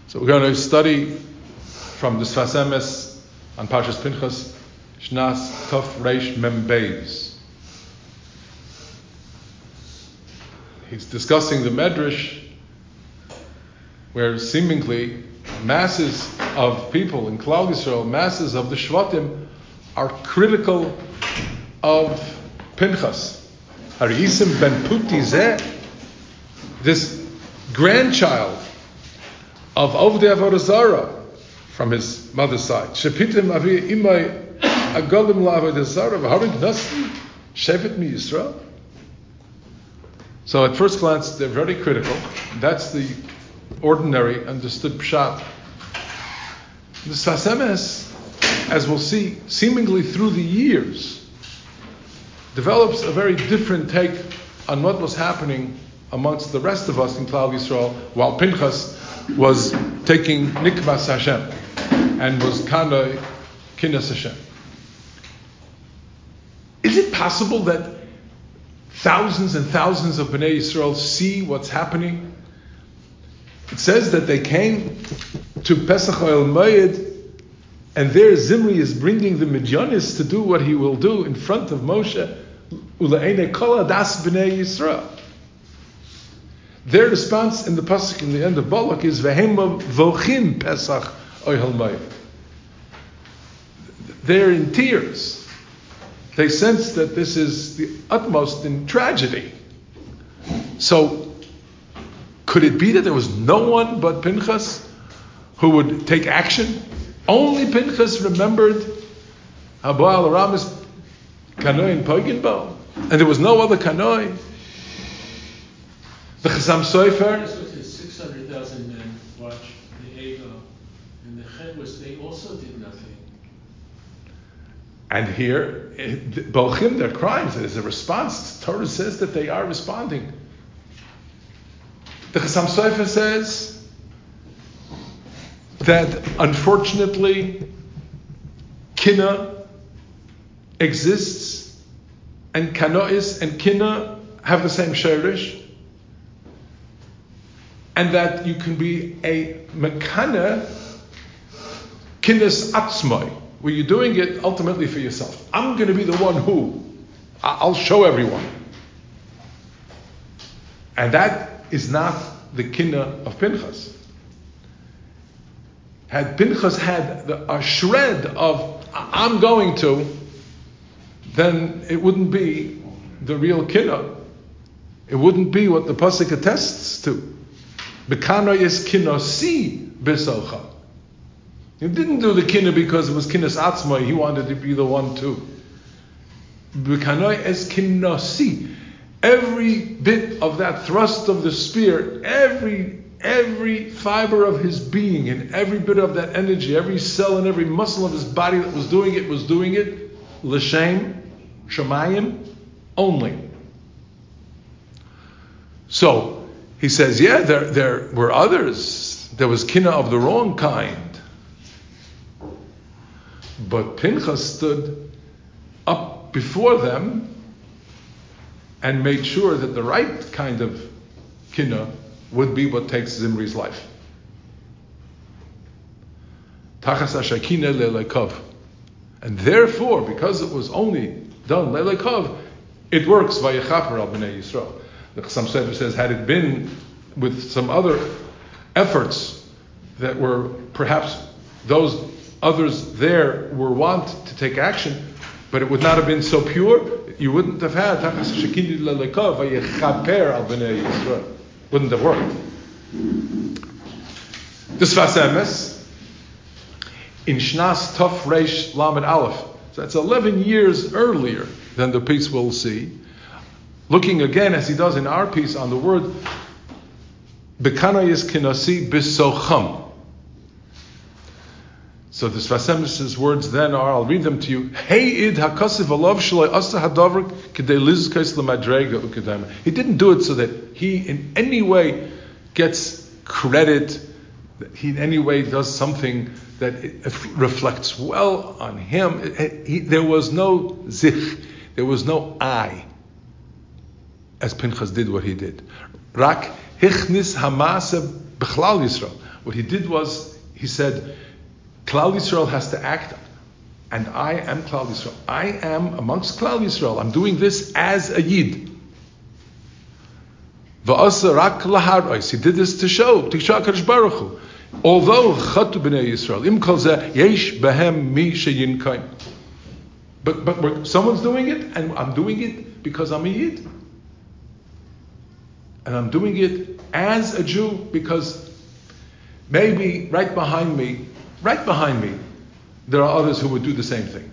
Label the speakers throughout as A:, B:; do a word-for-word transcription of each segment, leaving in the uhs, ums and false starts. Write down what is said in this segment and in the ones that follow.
A: So we're going to study from the Sfas Emes on Parshas Pinchas, Shnas Tov Reish Mem Beis. He's discussing the Medrash, where seemingly masses of people in Klal Yisrael, masses of the Shvatim, are critical of Pinchas. Harisim ben Puti Zeh, this grandchild of Ovdei Avodah Zarah from his mother's side. Shepitim avi imay agolim la'avodah zarah v'harig nasi shevet mi Yisrael. So at first glance, they're very critical. That's the ordinary understood pshat. The Sfas Emes, as we'll see, seemingly through the years, develops a very different take on what was happening amongst the rest of us in Klal Yisrael, while Pinchas was taking Nikvas Hashem and was Kana Kinnas Hashem. Is it possible that thousands and thousands of Bnei Yisrael see what's happening? It says that they came to Pesach Oil Moed, and there Zimri is bringing the Midyanis to do what he will do in front of Moshe. Ule'ene kol adas Bnei Yisrael. Their response in the pasuk in the end of Balak is Vehema vochim Pesach Oihel Moed. They're in tears. They sense that this is the utmost in tragedy. So, could it be that there was no one but Pinchas who would take action? Only Pinchas remembered Haboel Aramis Kanoi and Poiginbo, and there was no other Kanoi. The Chazam Sofer.
B: This was his six hundred thousand men watched the Ego, and the Chet was they also did nothing.
A: And here, Bochim, they're crying. There's a response. The Torah says that they are responding. The Chazam Sofer says that unfortunately, Kina exists, and Kanois and Kina have the same shirish. And that you can be a mekana kinnis atzmai, where you're doing it ultimately for yourself. I'm going to be the one who, I'll show everyone. And that is not the kinna of Pinchas. Had Pinchas had the, a shred of, I'm going to, then it wouldn't be the real kinna. It wouldn't be what the pasuk attests to. Bekano is kinosi besocha. He didn't do the kinna because it was kinnas atzmai. He wanted to be the one too. Bekano is kinosi. Every bit of that thrust of the spear, every every fiber of his being, and every bit of that energy, every cell and every muscle of his body that was doing it was doing it l'shem shemayim only. So. He says, yeah, there, there were others. There was kinna of the wrong kind. But Pinchas stood up before them and made sure that the right kind of kinna would be what takes Zimri's life. Tachas hashakina le'lekov. And therefore, because it was only done le'lekov, it works vayechaper al b'nei Yisrael. The Chasam Sofer says, had it been with some other efforts that were perhaps those others there were wont to take action, but it would not have been so pure, you wouldn't have had Tachas Shekini Lelekov Vayechaper al Bnei Yisrael. Wouldn't have worked. The Sfas Emes in Shnas Tov Reish Lamed Aleph. So that's eleven years earlier than the piece we'll see. Looking again, as he does in our piece, on the word Bekanayis Kinasi Bisocham. So the Sfas Emes' words then are, I'll read them to you. Hey id hakasiv alav shaloi asa hadavar k'dei lizkos l'madrega ukadama. He didn't do it so that he in any way gets credit, that he in any way does something that it reflects well on him. It, it, he, there was no zich, there was no I. As Pinchas did what he did. Rak hichnis hamasa b'chlal Yisrael. What he did was, he said, Klal Yisrael has to act, and I am Klal Yisrael. I am amongst Klal Yisrael. I'm doing this as a Yid. V'asa rak laharos. He did this to show, to show HaKadosh Baruch Hu. Although chatu b'nei Yisrael, im kol zeh yesh behem mi sheyinkaim. But but we're, someone's doing it, and I'm doing it because I'm a Yid. And I'm doing it as a Jew because maybe right behind me, right behind me, there are others who would do the same thing.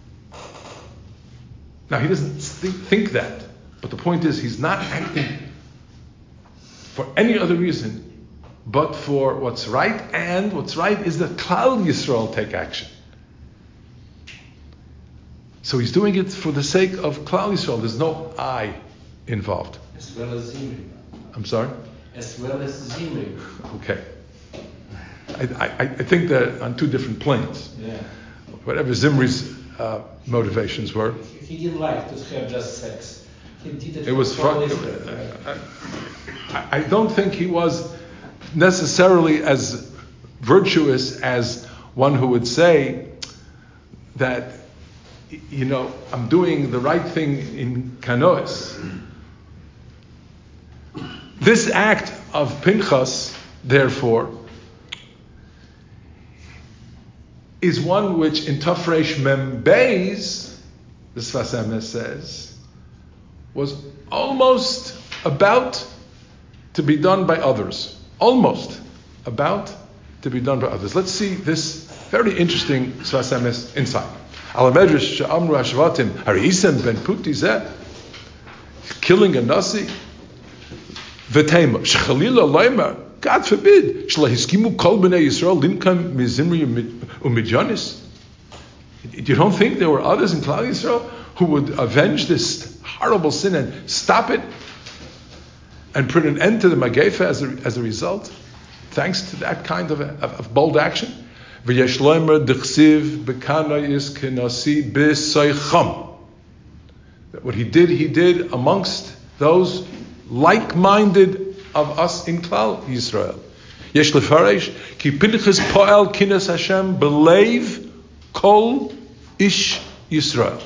A: Now he doesn't think, think that, but the point is he's not acting for any other reason but for what's right, and what's right is that Klal Yisrael take action. So he's doing it for the sake of Klal Yisrael. There's no I involved.
C: As well as Zimri.
A: I'm sorry?
C: As well as Zimri.
A: Okay. I, I, I think they're on two different planes.
C: Yeah.
A: Whatever Zimri's uh, motivations were.
C: He didn't like to have just sex. He did it.
A: It was
C: fun.
A: fun. I, I don't think he was necessarily as virtuous as one who would say that, you know, I'm doing the right thing in Kanois. This act of Pinchas, therefore, is one which in Tafresh Mem Beis, the Sfas Emes says, was almost about to be done by others. Almost about to be done by others. Let's see this very interesting Sfas Emes insight. Al Medrash She'amru Hashvatim Hariisem Ben Puti Zeh, killing a Nasi, V'teima Shechalila Leimer, God forbid, Shlehiskimu Kol B'nei Yisrael Linkam Mizimri Umidjanis. You don't think there were others in Klal Yisrael who would avenge this horrible sin and stop it and put an end to the Magefa as a, as a result, thanks to that kind of, a, of, of bold action? V'yesh Leimer D'chsiv B'kanayis Kenasi B'Soicham. What he did, he did amongst those like-minded of us in Klal Yisrael. Yesh lefaresh ki Pinchas poel kinas Hashem believe kol ish Yisrael.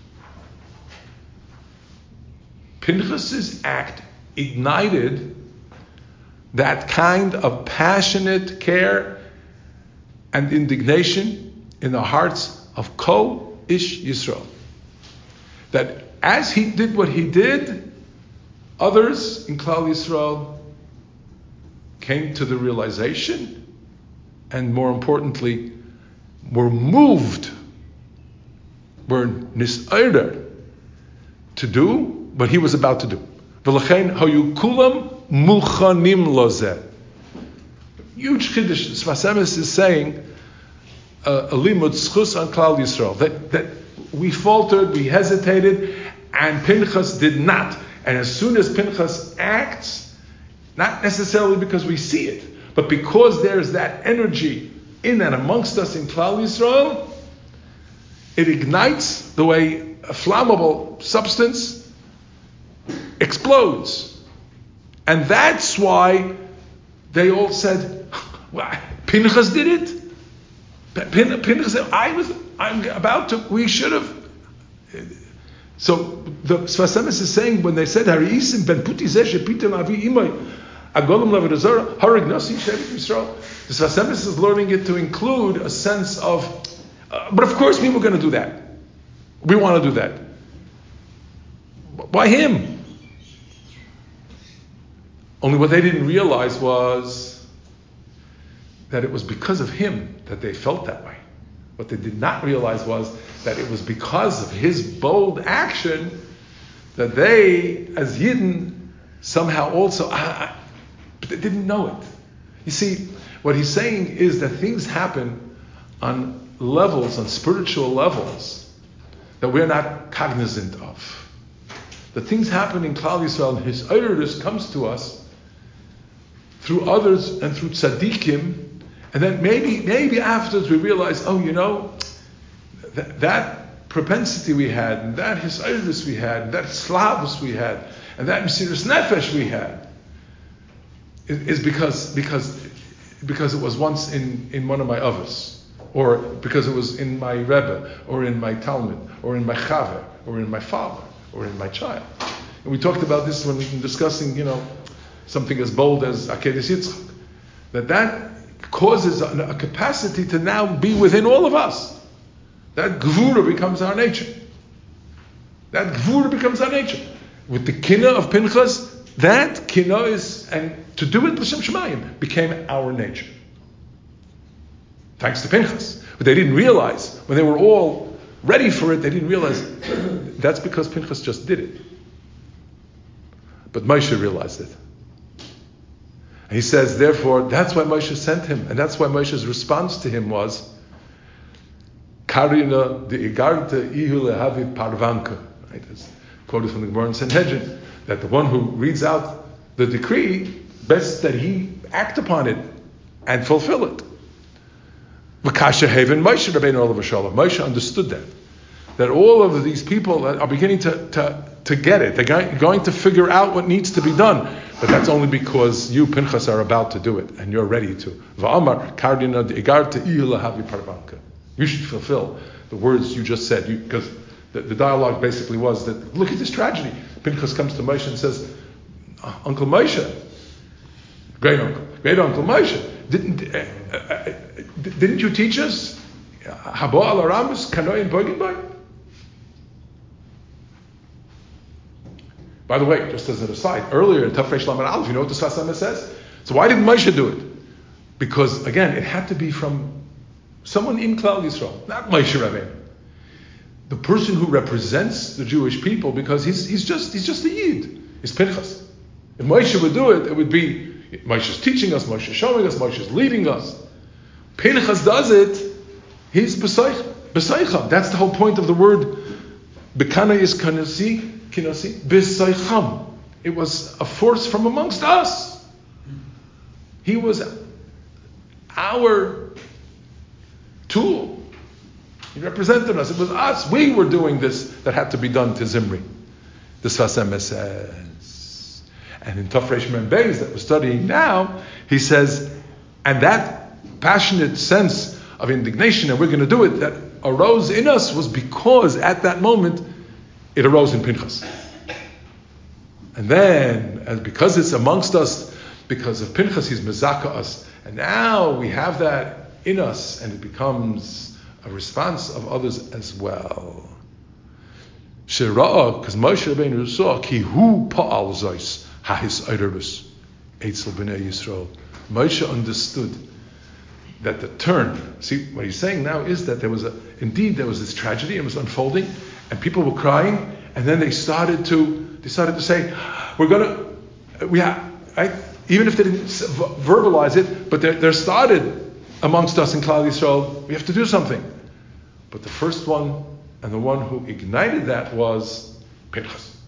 A: Pinchas's act ignited that kind of passionate care and indignation in the hearts of kol ish Yisrael. That as he did what he did, others in Klal Yisrael came to the realization, and more importantly, were moved, were nisayder to do what he was about to do. V'lachein hayu kulam muchanim lozeh. Huge chiddush. Sfas Emes is saying a limud zchus on Klal Yisrael, that that we faltered, we hesitated, and Pinchas did not. And as soon as Pinchas acts, not necessarily because we see it, but because there's that energy in and amongst us in Klal Yisrael, it ignites the way a flammable substance explodes. And that's why they all said, well, Pinchas did it. Pin, Pinchas said, I was, I'm about to, we should have. So the Sfas Emes is saying, when they said, Hariisim ben puti zeh shepitem avi imay agolim lavedazara harag nasi shevet Yisrael, the Sfas Emes is learning it to include a sense of, uh, but of course people are going to do that. We want to do that. Why him? Only what they didn't realize was that it was because of him that they felt that way. What they did not realize was that it was because of his bold action that they, as Yidden, somehow also, uh, but they didn't know it. You see, what he's saying is that things happen on levels, on spiritual levels, that we're not cognizant of. The things happen in Klal Yisrael, and his Eirus comes to us through others and through tzaddikim, and then maybe maybe afterwards we realize, oh, you know, that, that propensity we had, and that his Eirus we had, and that slavus we had, and that Mesiras Nefesh we had, is, is because because because it was once in, in one of my others, or because it was in my Rebbe, or in my Talmud, or in my Chaver, or in my father, or in my child. And we talked about this when we were discussing, you know, something as bold as Akedes Yitzchak, that that causes a, a capacity to now be within all of us. That gvura becomes our nature. That gvura becomes our nature. With the kina of Pinchas, that kina is, and to do it l'shem shemayim, became our nature. Thanks to Pinchas. But they didn't realize, when they were all ready for it, they didn't realize that's because Pinchas just did it. But Moshe realized it. And he says, therefore, that's why Moshe sent him, and that's why Moshe's response to him was, Karina de Igarta Ihu Lehavi Parvanka. Right? It's quoted from the Gemara in Sanhedrin, that the one who reads out the decree, best that he act upon it and fulfill it. V'kasha Haven Moshe Rabbeinu Olav Shalom. Moshe understood that. That all of these people are beginning to, to, to get it. They're going to figure out what needs to be done. But that's only because you, Pinchas, are about to do it, and you're ready to. V'amar Karina de Igarta Ihu Lehavi Parvanka. You should fulfill the words you just said, because the, the dialogue basically was that, look at this tragedy. Pinchas comes to Moshe and says, Uncle Moshe, great uncle, great uncle Moshe, didn't uh, uh, didn't you teach us Habo al Aramis Kanoim Boginboy? By the way, just as an aside, earlier in Tafresh Lamed Aleph, you know what the Sfas Emes says? So why did Moshe do it? Because again, it had to be from someone in Klal Yisrael, not Moshe Rabbeinu. The person who represents the Jewish people, because he's he's just he's just a Yid. He's Pinchas. If Moshe would do it, it would be Moshe's teaching us, Moshe's showing us, Moshe's leading us. Pinchas does it, he's B'seicham. That's the whole point of the word Bekana is kanasi, kinasi, B'seicham. It was a force from amongst us. He was our tool. He represented us. It was us. We were doing this that had to be done to Zimri. The Sfas Emes says. And in Tafresh Mem Beis that we're studying now, he says, and that passionate sense of indignation, and we're going to do it, that arose in us was because at that moment it arose in Pinchas. And then, as because it's amongst us, because of Pinchas, he's mezaka us. And now we have that in us, and it becomes a response of others as well. Shira'ah, because Moshe Rabbeinu saw, ki hu pa'al zois ha'his eirus eitzel b'nei Yisrael. Moshe understood that the turn, see, what he's saying now is that there was a, indeed there was this tragedy, it was unfolding, and people were crying, and then they started to, they started to say, we're gonna, we have, right? Even if they didn't verbalize it, but there, there started amongst us in Klal Yisrael, we have to do something. But the first one, and the one who ignited that was Pinchas.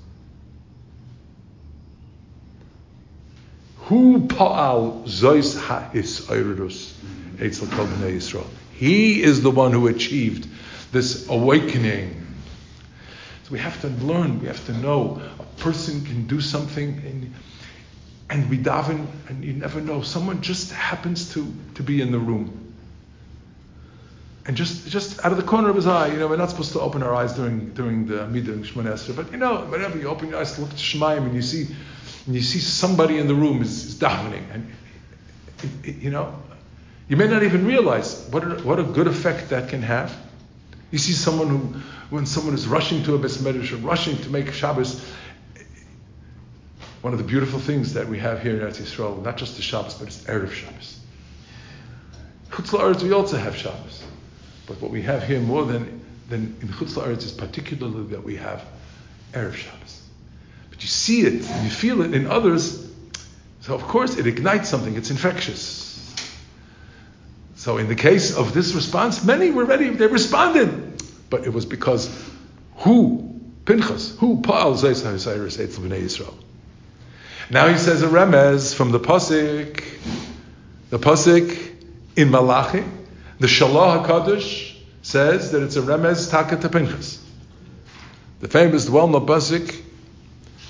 A: Hu pa'al zois ha'is oirus eitzel kol b'nei Yisrael. He is the one who achieved this awakening. So we have to learn, we have to know, a person can do something, and, and we daven, and you never know, someone just happens to, to be in the room. And just just out of the corner of his eye, you know, we're not supposed to open our eyes during during the Midah and Shemona Esrei, but you know, whenever you open your eyes to look at Shemayim and you see and you see somebody in the room is, is davening, and it, it, you know, you may not even realize what a, what a good effect that can have. You see someone who, when someone is rushing to a Beis Medrash or rushing to make Shabbos, one of the beautiful things that we have here in Eretz Yisrael, not just the Shabbos, but it's Erev Shabbos. Chutz La'aretz, we also have Shabbos. But what we have here more than, than in Chutz La'aretz is particularly that we have Erev Shabbos. But you see it, and you feel it in others, so of course it ignites something, it's infectious. So in the case of this response, many were ready, they responded. But it was because who, Pinchas, who Pa'al Zeis HaYisayris Eitzel B'nei Yisrael. Now he says a remez from the Pasuk, the Pasuk in Malachi. The Shalah HaKadosh says that it's a remez taka to Pinchas. The famous, well-known pasuk,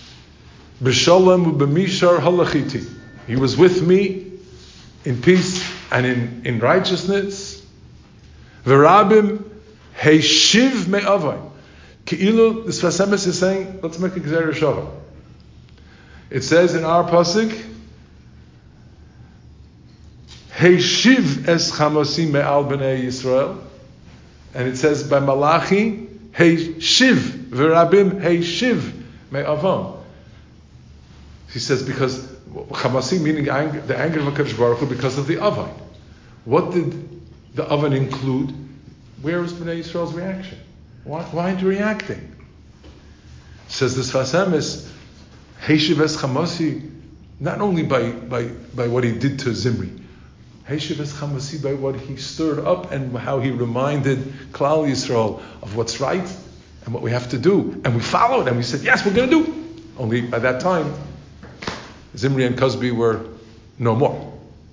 A: B'shalom u'b'mishar halachiti. He was with me in peace and in, in righteousness. V'rabim heishiv me'avai. Ke'ilu, the Sfas Emes is saying, let's make a Gzeira Shava. It says in our pasuk, heishiv es chamosi me'al b'nei Yisrael. And it says by Malachi, heishiv, v'rabim heishiv me'avam. He says because chamasi meaning anger, the anger of HaKadosh Baruch Hu because of the Avon. What did the Avon include? Where was Bnei Yisrael's reaction? Why, why aren't you reacting? Says this Sfas Emes, Heishiv es chamasi, not only by, by, by what he did to Zimri, Heishiv es chamasi by what he stirred up and how he reminded Klal Yisrael of what's right and what we have to do. And we followed and we said, yes, we're going to do. Only by that time, Zimri and Cosby were no more.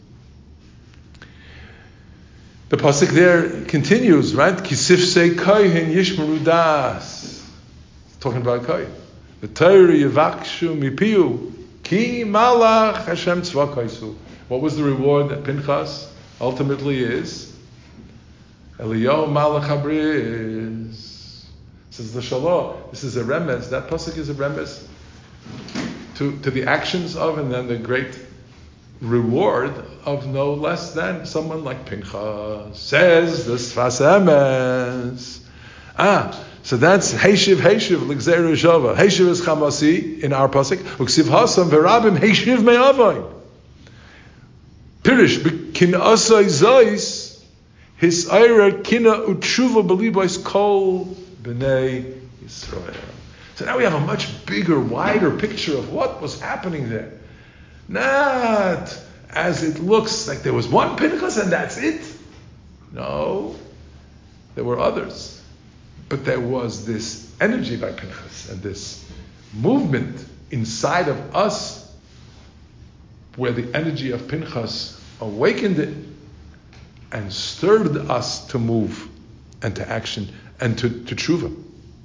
A: The pasuk there continues, right? Kisif say kohen yishmeru das. Talking about kohen. The Torah yivakshu mipiu ki malach Hashem tzvakaisu. What was the reward that Pinchas ultimately is? Eliyahu malach habriz. Says the Shalah. This is a remez. That pasuk is a remez to, to the actions of and then the great reward of no less than someone like Pinchas. Says the Sfas Emes. Ah, so that's Heishiv Heishiv L'Gzeira Shava. Heishiv is Chamasi in our pasuk. Uksiv Hasam Verabim Heishiv Me'avai. Pirish B'kin Asay Zayis His Eira Kina Utshuva B'Libois Kol B'nei Yisrael. So now we have a much bigger, wider picture of what was happening there. Not as it looks like there was one Pinchas and that's it. No, there were others. But there was this energy by Pinchas and this movement inside of us where the energy of Pinchas awakened it and stirred us to move and to action and to, to tshuva.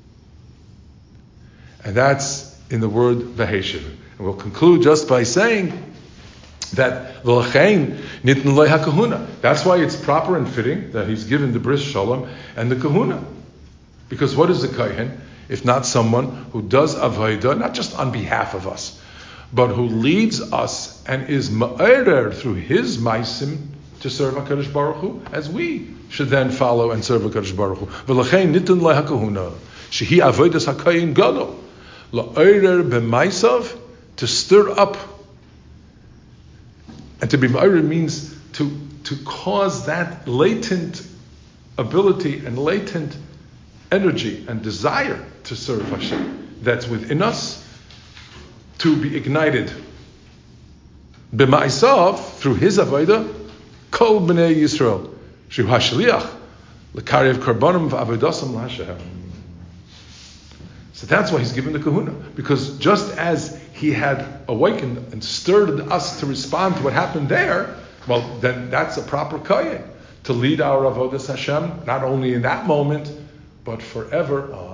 A: And that's in the word V'heishiv. And we'll conclude just by saying that V'lachein nitn lo hakahuna. That's why it's proper and fitting that he's given the bris shalom and the kahuna. Because what is the kohen if not someone who does avodah not just on behalf of us, but who leads us and is ma'arer through his maisim to serve HaKadosh Baruch Hu, as we should then follow and serve HaKadosh Baruch Hu. V'lachein nitn lo hakahuna shehi avodas hakohen gadol. La'orer b'maisav, to stir up. And to be ma'orer means to, to cause that latent ability and latent energy and desire to serve Hashem that's within us to be ignited. B'maisav, through his avodah, kol b'nei Yisrael, shu hashliach, l'karev karbonim v'avodasam l'Hashem. So that's why he's given the kahuna. Because just as he had awakened and stirred us to respond to what happened there, well, then that's a proper kohen to lead our avodas Hashem, not only in that moment, but forever on.